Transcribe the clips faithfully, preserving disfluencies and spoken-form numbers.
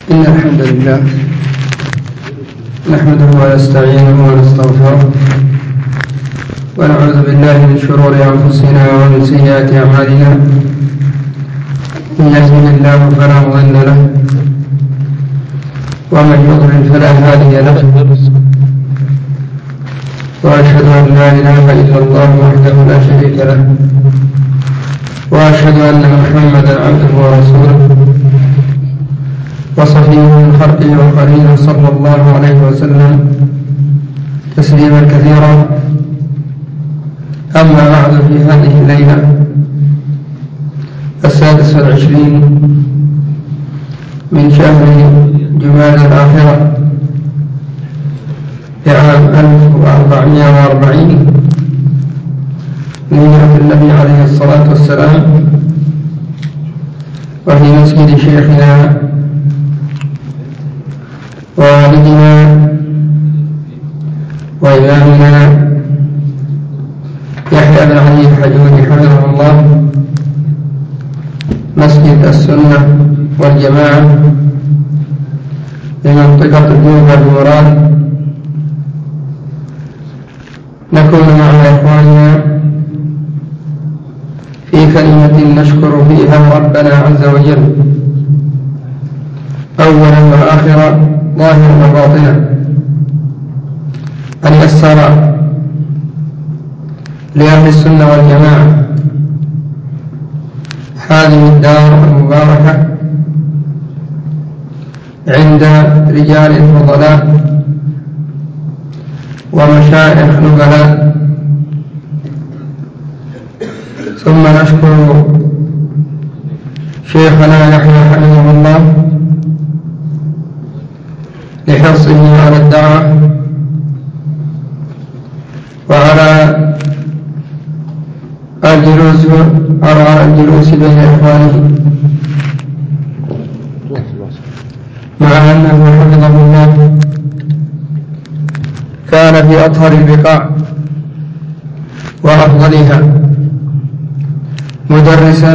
إن الحمد لله نحمده ونستعينه ونستغفره ونعوذ بالله من شرور أنفسنا ومن سيئات أعمالنا. من يهده الله فلا مضل له ومن يضلل فلا هادي له، وأشهد أن لا إله إلا الله وحده لا شريك له، وأشهد أن محمدا عبده ورسوله وصفيه من خلقه وخليله صلى الله عليه وسلم تسليما كثيرا. أما بعد، في هذه الليلة السادس والعشرين من شهر جمادى الآخرة لعام ألف وأربعمائة وأربعين من هجرة النبي عليه الصلاة والسلام، وفي مسجد شيخنا ووالدنا وإمامنا يحيى بن علي الحجوني حفظه الله، مسجد السنة والجماعة بمنطقة جوبة بمراد. نكون مع إخواننا في كلمة نشكر فيها ربنا عز وجل أولا وآخرا ظاهرا وباطنا أن يسر لأهل السنة والجماعة هذه الدار المباركة عند رجال فضلاء ومشايخ نبلاء. ثم نشكر شيخنا يحيى حفظه الله لحرصه على الدعوة وعلى الجلوس على الجلوس بين إخوانه، مع أنه حفظه الله كان في أطهر البقاع وأفضلها، مدرسا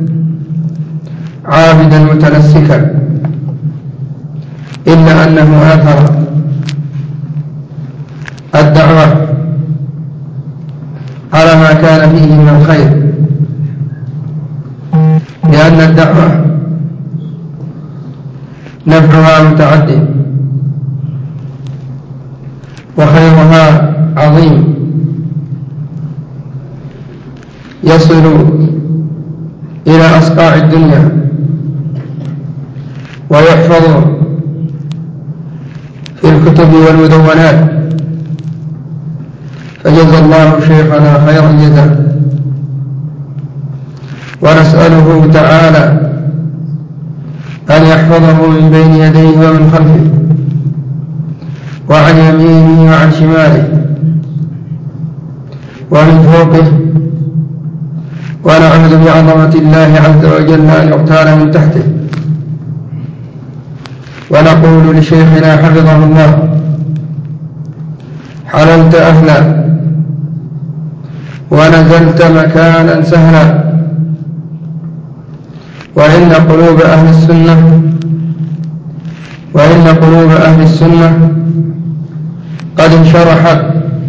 عابدا متنسكا، إلا أنه آثر الدعوة على ما كان فيه من الخير، لأن الدعوة نفعها متعدد وخيرها عظيم، يصل إلى أصقاع الدنيا ويحفظ في الكتب والمدونات. فجزى الله شيخنا خير الجزاء، ونسأله تعالى أن يحفظه من بين يديه ومن خلفه وعن يمينه وعن شماله ومن فوقه، ونعوذ بعظمة الله عز وجل أن يغتال من تحته. ونقول لشيخنا حفظه الله: حللت أهلا ونزلت مكانا سهلا، وإن قلوب أهل السنة وإن قلوب أهل السنة قد انشرحت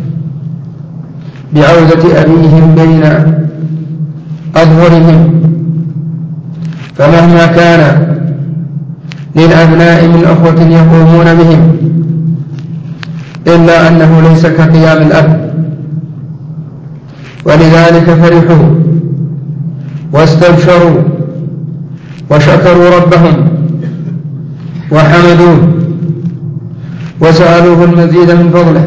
بعودة أبيهم بين أظهرهم، فمهما كان للأبناء من أخوة يقومون بهم، إلا أنه ليس كقيام الأب، ولذلك فرحوا واستبشروا وشكروا ربهم وحمدوه وسألوه المزيد من فضله.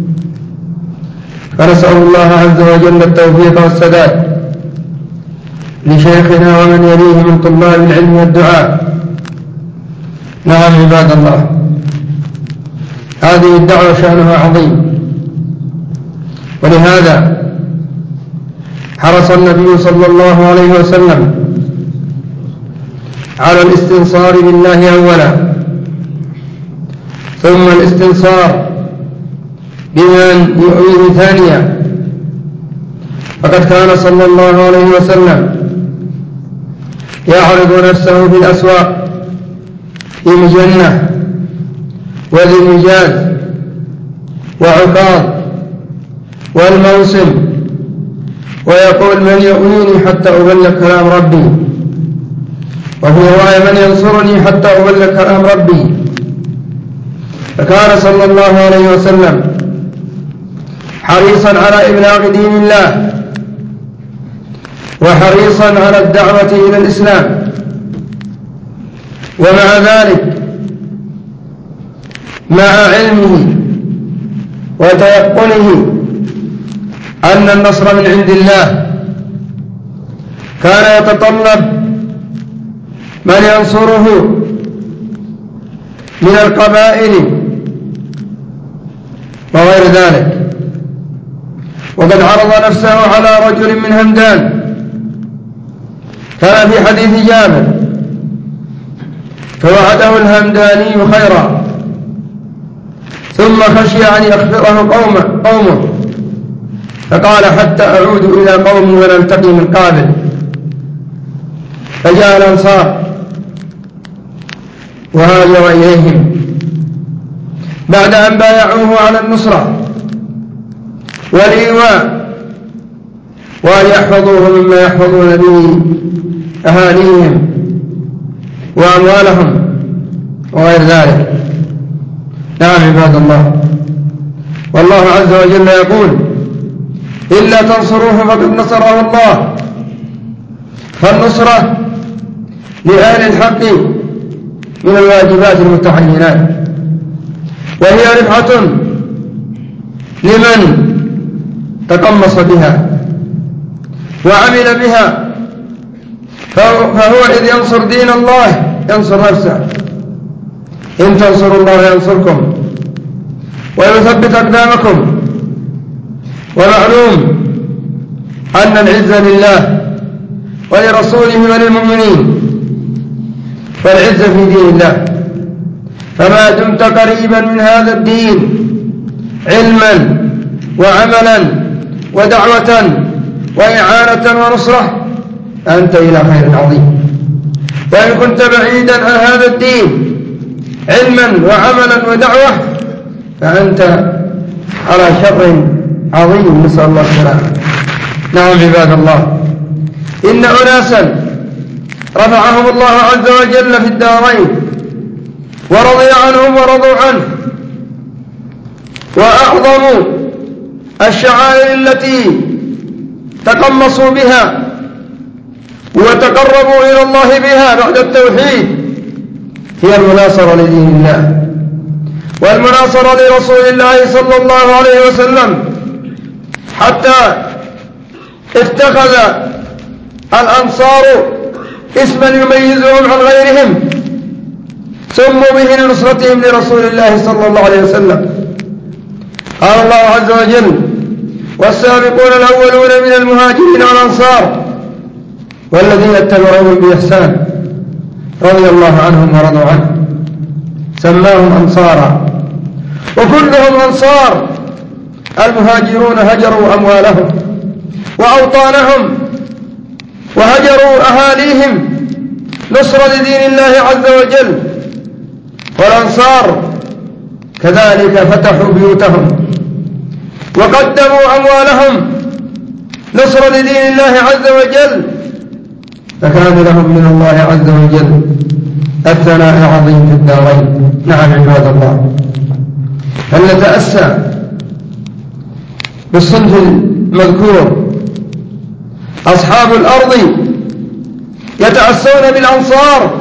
فنسأل الله عز وجل التوفيق والسداد لشيخنا ومن يليه من طلاب العلم والدعاء. نعم عباد الله، هذه الدعوة شأنها عظيم، ولهذا حرص النبي صلى الله عليه وسلم على الاستنصار بالله أولا، ثم الاستنصار بمن يؤويه ثانيا. فقد كان صلى الله عليه وسلم يعرض نفسه في الأسواق في مجنة وذي مجاز وعكاظ والموسم، ويقول من يؤويني حتى أبلغ كلام ربي، وفي رواية من ينصرني حتى أبلغ كلام ربي. فكان صلى الله عليه وسلم حريصا على إبلاغ دين الله وحريصا على الدعوة إلى الإسلام، ومع ذلك مع علمه وتيقنه أن النصر من عند الله كان يتطلب من ينصره من القبائل وغير ذلك. وقد عرض نفسه على رجل من همدان كان في حديث جابر، فوعده الهمداني خيرا ثم خشي أن يخبره قومه, قومه فقال حتى أعود إلى قومي ونلتقي من قابل. فجاء الأنصار وهاجر إليهم بعد أن بايعوه على النصرة والإيواء، وأن يحفظوه مما يحفظون به أهاليهم وأموالهم وغير ذلك. نعم عباد الله، والله عز وجل يقول إلا تنصروه فقد نصره الله. فالنصرة لأهل الحق من الواجبات المتعينات، وهي رفعة لمن تقمص بها وعمل بها، فهو إذ ينصر دين الله ينصر نفسه. إن تنصروا الله ينصركم ويثبت أقدامكم. ومعلوم أن العزة لله ولرسوله وللمؤمنين، فالعزة في دين الله. فما دمت قريبا من هذا الدين علما وعملا ودعوة وإعانة ونصرة أنت إلى خير عظيم. وإن كنت بعيدا عن هذا الدين علما وعملا ودعوة فأنت على شر عظيم، نسأل الله السلامة. نعم عباد الله، إن أناسا رفعهم الله عز وجل في الدارين ورضي عنهم ورضوا عنه، وأعظم الشعائر التي تقمصوا بها وتقربوا إلى الله بها بعد التوحيد هي المناصرة لدين الله والمناصرة لرسول الله صلى الله عليه وسلم، حتى اتخذ الأنصار اسما يميزهم عن غيرهم سموا به لنصرتهم لرسول الله صلى الله عليه وسلم. قال الله عز وجل والسابقون الأولون من المهاجرين والأنصار والذين اتبعوهم بإحسان رضي الله عنهم ورضوا عنه، سماهم أنصارا. وكلهم أنصار. المهاجرون هجروا أموالهم وأوطانهم وهجروا أهاليهم نصرة لدين الله عز وجل، والأنصار كذلك فتحوا بيوتهم وقدموا أموالهم نصرة لدين الله عز وجل، فكان لهم من الله عز وجل الثناء العظيم في الدارين. نعم عباد الله، فلنتأسى بالصنف المذكور. أصحاب الأرض يتأسون بالأنصار،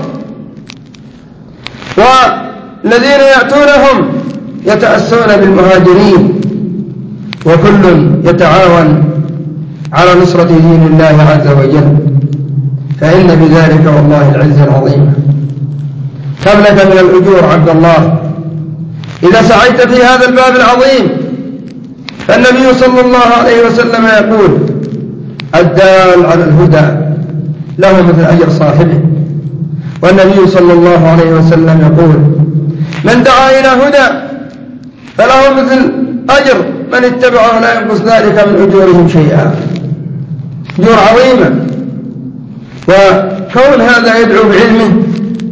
والذين يأتونهم يتأسون بالمهاجرين، وكل يتعاون على نصرة دين الله عز وجل، فإن بذلك والله العزة العظيمة. كم لك من الأجور عبد الله إذا سعيت في هذا الباب العظيم. فالنبي صلى الله عليه وسلم يقول الدال على الهدى له مثل أجر صاحبه، والنبي صلى الله عليه وسلم يقول من دعا إلى هدى فله مثل أجر من اتبعه لا ينقص ذلك من أجورهم شيئا. أجور عظيمة. وكون هذا يدعو بعلمه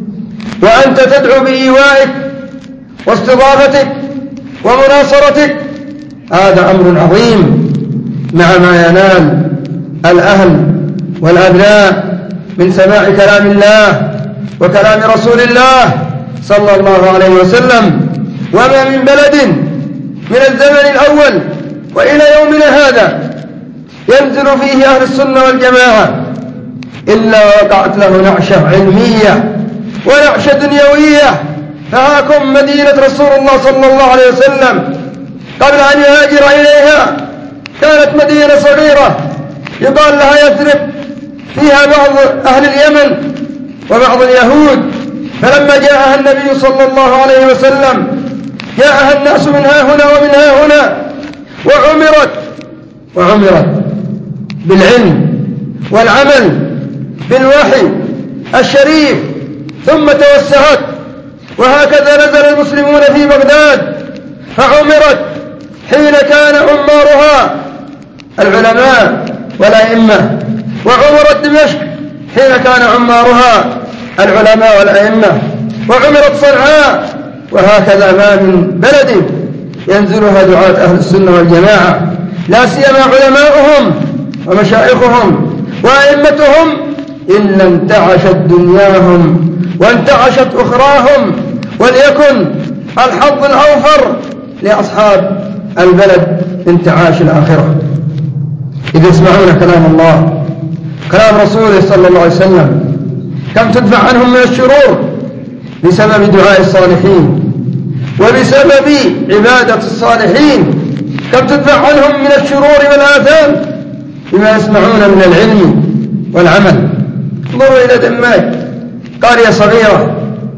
وأنت تدعو بإيوائك واستضافتك ومناصرتك، هذا أمر عظيم مع ما ينال الأهل والأبناء من سماع كلام الله وكلام رسول الله صلى الله عليه وسلم. وما من بلد من الزمن الأول وإلى يومنا هذا ينزل فيه أهل السنة والجماعة إلا وقعت له نعشة علمية ونعشة دنيوية. فهاكم مدينة رسول الله صلى الله عليه وسلم قبل أن يهاجر إليها كانت مدينة صغيرة يقال لها يثرب، فيها بعض أهل اليمن وبعض اليهود. فلما جاءها النبي صلى الله عليه وسلم جاءها الناس من ها هنا ومن ها هنا، وعمرت وعمرت بالعلم والعمل بالوحي الشريف، ثم توسعت. وهكذا نزل المسلمون في بغداد فعمرت حين كان عمارها العلماء والأئمة، وعمرت دمشق حين كان عمارها العلماء والأئمة، وعمرت صنعاء. وهكذا ما من بلد ينزلها دعاة أهل السنة والجماعة، لا سيما علماؤهم ومشايخهم وأئمتهم، إلا انتعشت دنياهم وانتعشت أخراهم، وليكن الحظ الأوفر لأصحاب البلد انتعاش الآخرة. إذا يسمعون كلام الله كلام رسوله صلى الله عليه وسلم كم تدفع عنهم من الشرور بسبب دعاء الصالحين وبسبب عبادة الصالحين، كم تدفع عنهم من الشرور والآثام بما يسمعون من العلم والعمل. انظروا إلى دماج، قرية صغيرة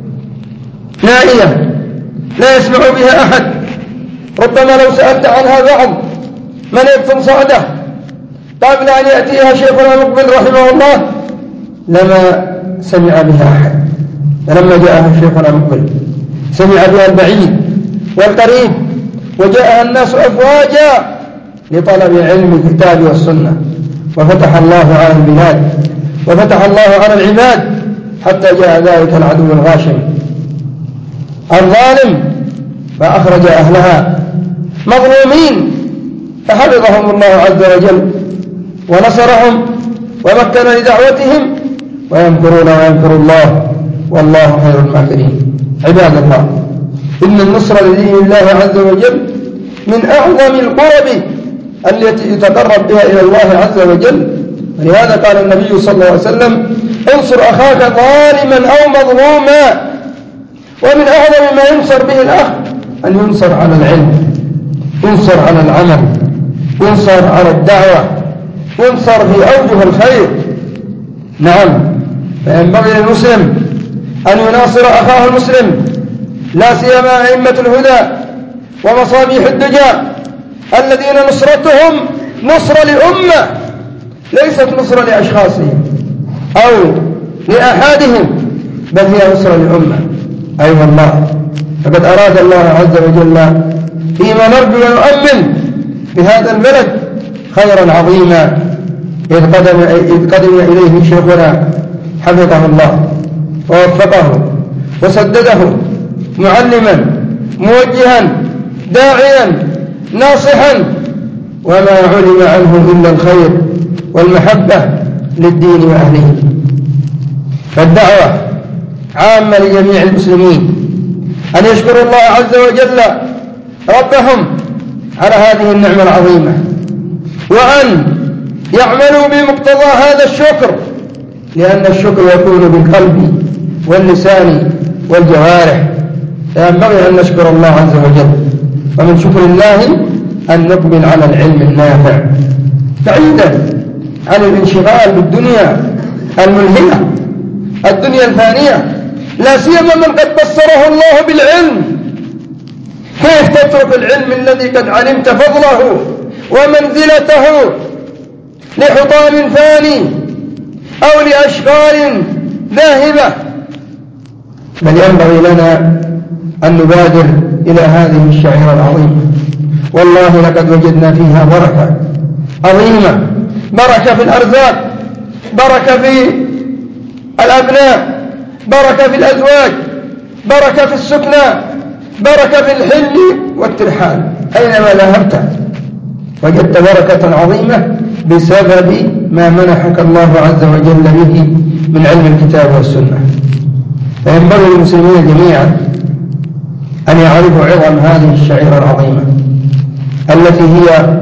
نائية لا يسمع بها أحد، ربما لو سألت عنها بعض من يبطن صعده قبل أن يأتيها شيخنا مقبل رحمه الله لما سمع بها أحد. فلما جاءها شيخنا مقبل سمع بها البعيد والقريب، وجاءها الناس أفواجا لطلب علم الكتاب والسنة، وفتح الله على البلاد وفتح الله على العباد حتى جاء ذلك العدو الغاشم الظالم فأخرج أهلها مظلومين، فحفظهم الله عز وجل ونصرهم ومكن لدعوتهم، ويمكرون ويمكر الله والله خير الماكرين. عباد الله، إن النصر لدين الله عز وجل من أعظم القرب التي يتقرب بها إلى الله عز وجل، ولهذا قال النبي صلى الله عليه وسلم: انصر أخاك ظالما أو مظلوما. ومن أعظم ما ينصر به الأخ أن ينصر على العلم، ينصر على العمل، ينصر على الدعوة، ينصر في أوجه الخير. نعم، فينبغي للمسلم أن يناصر أخاه المسلم، لا سيما أئمة الهدى ومصابيح الدجى الذين نصرتهم نصر لأمة، ليست نصر لأشخاصهم أو لأحدهم، بل هي نصر لأمة. أي أيوة والله، فقد أراد الله عز وجل فيما نرجو ونؤمن بهذا البلد خيرا عظيما، إذ قدم, إذ قدم إليه شيخنا حفظه الله ووفقه وسدده، معلما موجها داعيا ناصحا، وما علم عنه إلا الخير والمحبة للدين وأهله. فالدعوة عامة لجميع المسلمين أن يشكروا الله عز وجل ربهم على هذه النعمة العظيمة، وأن يعملوا بمقتضى هذا الشكر، لأن الشكر يكون بالقلب واللسان والجوارح، فينبغي أن نشكر الله عز وجل. ومن شكر الله أن نقبل على العلم النافع بعيدا عن الانشغال بالدنيا الملهمة، الدنيا الفانية، لا سيما من قد بصره الله بالعلم. كيف تترك العلم الذي قد علمت فضله ومنزلته لحطام فاني أو لأشغال ذاهبة؟ بل ينبغي لنا أن نبادر إلى هذه الشعيرة العظيمة. والله لقد وجدنا فيها بركة عظيمة، بركة في الأرزاق، بركة في الأبناء، بركة في الأزواج، بركة في السكنى، بركة في الحل والترحال. أينما ذهبت وجدت بركة عظيمة بسبب ما منحك الله عز وجل به من علم الكتاب والسنة. فينبغي للمسلمين جميعا أن يعرفوا عظم هذه الشعيرة العظيمة التي هي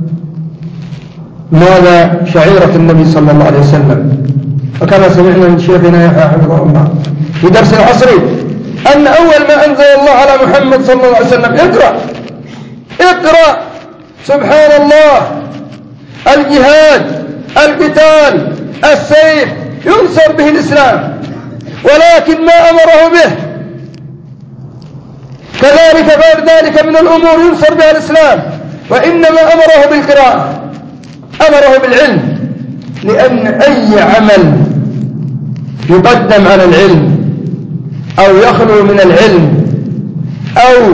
ماذا شعيرة النبي صلى الله عليه وسلم. وكما سمعنا من شيخنا يحيى حفظه الله في درس العصر أن أول ما أنزل الله على محمد صلى الله عليه وسلم اقرأ اقرأ سبحان الله، الجهاد، القتال، السيف ينصر به الإسلام، ولكن ما أمره به كذلك غير ذلك من الأمور ينصر بها الإسلام، وإنما أمره بالقراءة، أمره بالعلم، لأن أي عمل يقدم على العلم أو يخلو من العلم أو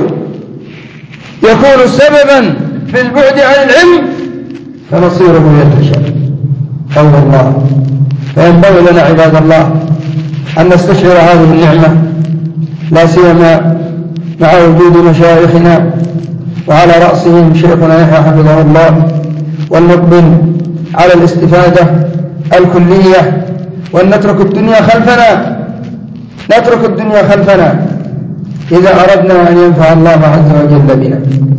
يكون سببا في البعد عن العلم فمصيره يفشل أو الله. فينبغي لنا عباد الله أن نستشعر هذه النعمة، لا سيما مع وجود مشايخنا وعلى رأسهم شيخنا يحيى حفظه الله، والنقبل على الاستفادة الكلية، وأن نترك الدنيا خلفنا نترك الدنيا خلفنا إذا أردنا أن ينفع الله عز وجل بنا.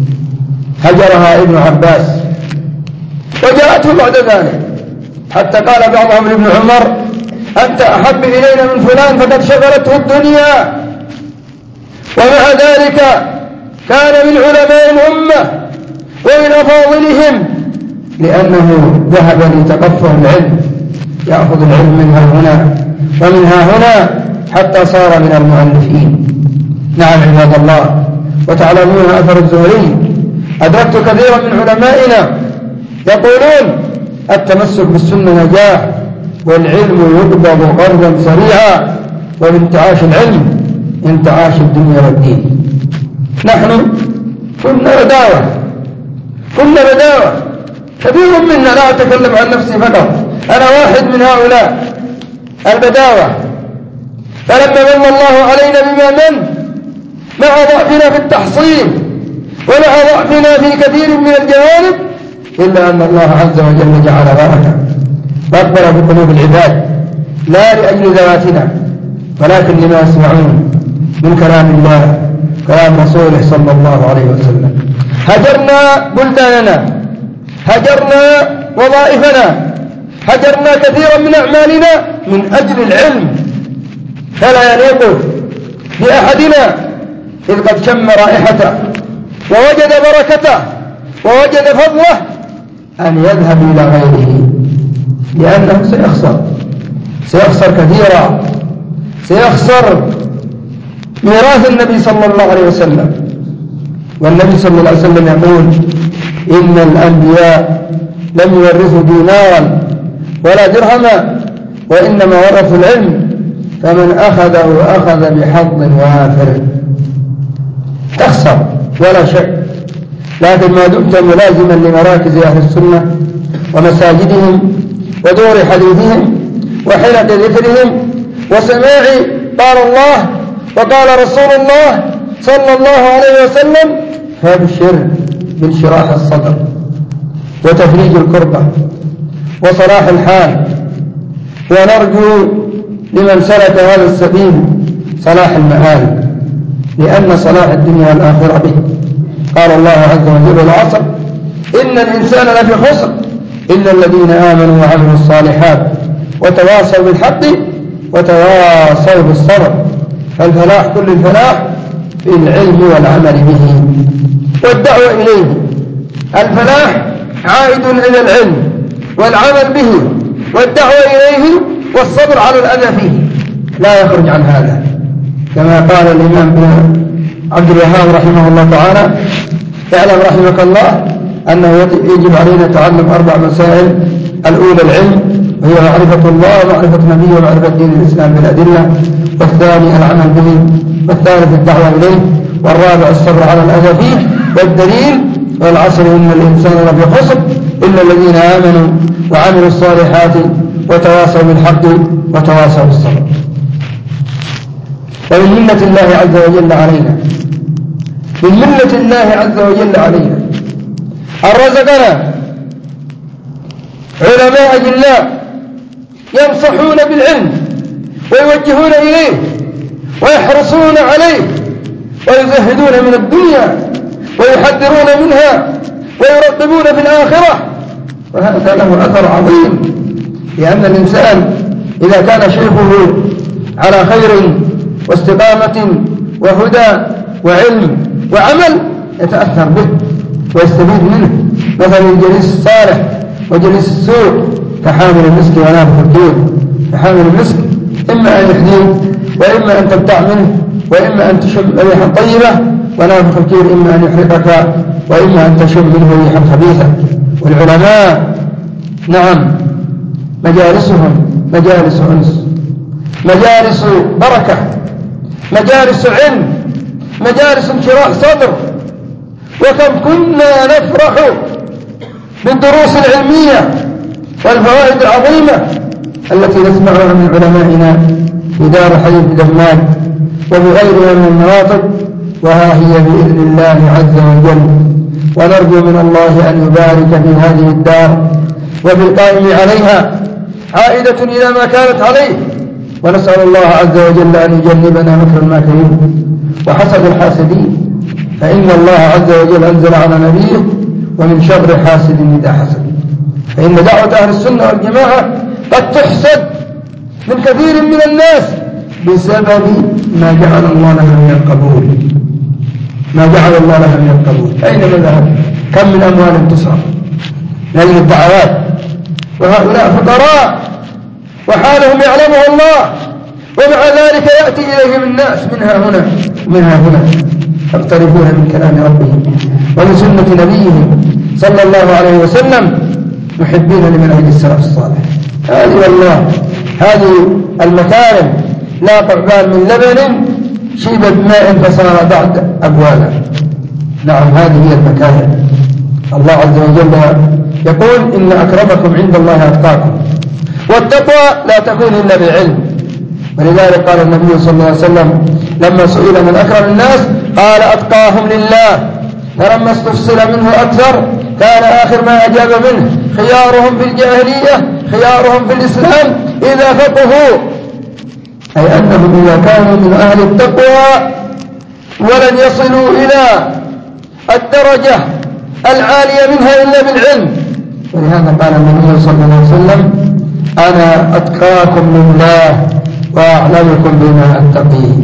هجرها ابن عباس وجاءته بعد ذلك، حتى قال بعضهم لابن عمر أنت أحب إلينا من فلان فقد شغلته الدنيا. ومع ذلك كان من علماء الأمة ومن أفاضلهم، لأنه ذهب لتقفه العلم، يأخذ العلم منها هنا ومنها هنا حتى صار من المؤلفين. نعم عباد الله، وتعلمون أثر الزهري. أدركت كثيرا من علمائنا يقولون التمسك بالسنة نجاح، والعلم يقبض قرضا سريعا، وبانتعاش العلم انتعاش الدنيا والدين. نحن كنا رداوة كنا رداوة كثير منا، لا أتكلم عن نفسي فقط، أنا واحد من هؤلاء البداوة. فلما من الله علينا بما من مع ضعفنا في التحصيل ومع ضعفنا في كثير من الجوانب، إلا أن الله عز وجل جعل بركة وأكبر في قلوب العباد، لا لأجل ذواتنا ولكن لما يسمعون من كلام الله كلام رسوله صلى الله عليه وسلم. هجرنا بلداننا، هجرنا وظائفنا، هجرنا كثيرا من أعمالنا من أجل العلم، فلا يليق بأحدنا إذ قد شم رائحته ووجد بركته ووجد فضله أن يذهب إلى غيره، لأنه سيخسر سيخسر كثيرا، سيخسر ميراث النبي صلى الله عليه وسلم. والنبي صلى الله عليه وسلم يقول إن الأنبياء لم يورثوا دينارا ولا درهما، وإنما ورثوا العلم، فمن أخذه أخذ بحظ وافر. تخسر ولا شك، لكن ما دمت ملازما لمراكز أهل السنة ومساجدهم ودور حديثهم وحلق ذكرهم وسماع قال الله وقال رسول الله صلى الله عليه وسلم، فابشر بانشراح الصدر وتفريج الكربة وصلاح الحال. ونرجو لمن سلك هذا السبيل صلاح المآل، لأن صلاح الدنيا والآخرة به. قال الله عز وجل العصر إن الإنسان لفي خسر إلا الذين آمنوا وعملوا الصالحات وتواصوا بالحق وتواصوا بالصبر. فالفلاح كل الفلاح في العلم والعمل به والدعوة إليه. الفلاح عائد إلى العلم والعمل به والدعوة إليه والصبر على الأذى فيه، لا يخرج عن هذا. كما قال الإمام ابن عبد الوهاب رحمه الله تعالى: اعلم رحمك الله أنه يجب علينا تعلم أربع مسائل: الأولى العلم، وهي معرفة الله ومعرفة نبيه ومعرفة دين الإسلام بالأدلة، والثاني العمل به، والثالث الدعوة إليه، والرابع الصبر على الأذى فيه. والدليل: والعصر إن الإنسان لفي خسر إلا الذين آمنوا وعملوا الصالحات وتواصوا بالحق وتواصوا بالصبر. ومن منة الله عز وجل علينا، من منة الله عز وجل علينا أن رزقنا علماء أجلاء ينصحون بالعلم ويوجهون إليه ويحرصون عليه ويزهدون من الدنيا ويحذرون منها ويرغبون في الآخرة، وهذا له أثر عظيم، لأن الإنسان إذا كان شيخه على خير واستقامة وهدى وعلم وعمل يتأثر به ويستفيد منه، مثل الجليس الصالح وجليس السوء كحامل المسك ونافخ الكير. كحامل المسك إما أن يحديه وإما أن تبتع منه وإما أن تشم ريحا طيبة، ونافخ الكير إما أن يحرقك وإما أن تشم منه ريحا خبيثة. والعلماء نعم مجالسهم مجالس أنس، مجالس بركة، مجالس علم، مجالس انشراح صدر. وكم كنا نفرح بالدروس العلمية والفوائد العظيمة التي نسمعها من علمائنا في دار حي الدمام وبغيرها من المناطق، وها هي بإذن الله عز وجل. ونرجو من الله أن يبارك في هذه الدار وبالقائم عليها عائدة إلى ما كانت عليه، ونسأل الله عز وجل أن يجنبنا مكر الماكرين وحسد الحاسدين، فإن الله عز وجل أنزل على نبيه ومن شر حاسد إذا حسد. فإن دعوة أهل السنة والجماعة قد تحسد من كثير من الناس بسبب ما جعل الله لها من القبول، ما جعل الله لها من القبول. أين مذهب؟ كم من أموال تصرف لأجل الدعوات، وهؤلاء فقراء وحالهم يعلمه الله، ومع ذلك يأتي إليهم الناس منها هنا منها هنا يقترفون من كلام ربهم ومن سنة نبيهم صلى الله عليه وسلم محبين لمنهج السلف الصالح. هذه والله هذه المكارم لا قعبان من لبن شيبت ماء فصار بعد أبوالا. نعم هذه هي المكارم. الله عز وجل يقول إن أكرمكم عند الله أتقاكم، والتقوى لا تكون إلا بالعلم. ولذلك قال النبي صلى الله عليه وسلم لما سئل من أكرم الناس قال أتقاهم لله، فلما استفصل منه أكثر كان آخر ما أجاب منه خيارهم في الجاهلية خيارهم في الإسلام إذا فقهوا، أي أنهم إذا كانوا من أهل التقوى ولن يصلوا إلى الدرجة العالية منها إلا بالعلم. ولهذا قال النبي صلى الله عليه وسلم أنا أتقاكم لله وأعلمكم بما أتقيه.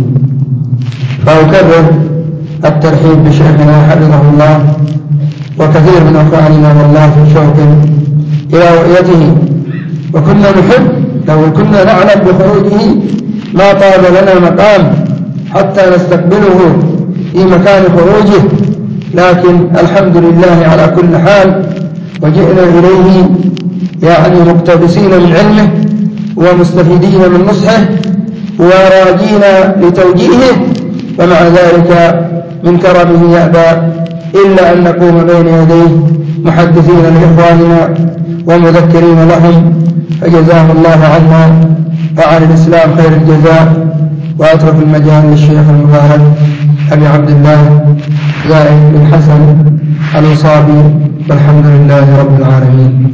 فأكرر الترحيب بشيخنا حفظه الله وكثير من أخواننا والله في شوق إلى رؤيته، وكنا نحب لو كنا نعلم بخروجه ما طاب لنا مقام حتى نستقبله في مكان خروجه، لكن الحمد لله على كل حال وجئنا إليه يعني مقتبسين من علمه ومستفيدين من نصحه وراجين لتوجيهه، ومع ذلك من كرمه يأبى إلا أن نقوم بين يديه محدثين لإخواننا ومذكرين لهم، فجزاه الله عنا وعن الإسلام خير الجزاء. وأترك المجال للشيخ المبارك أبي عبد الله زائد بن حسن الأنصابي، والحمد لله رب العالمين.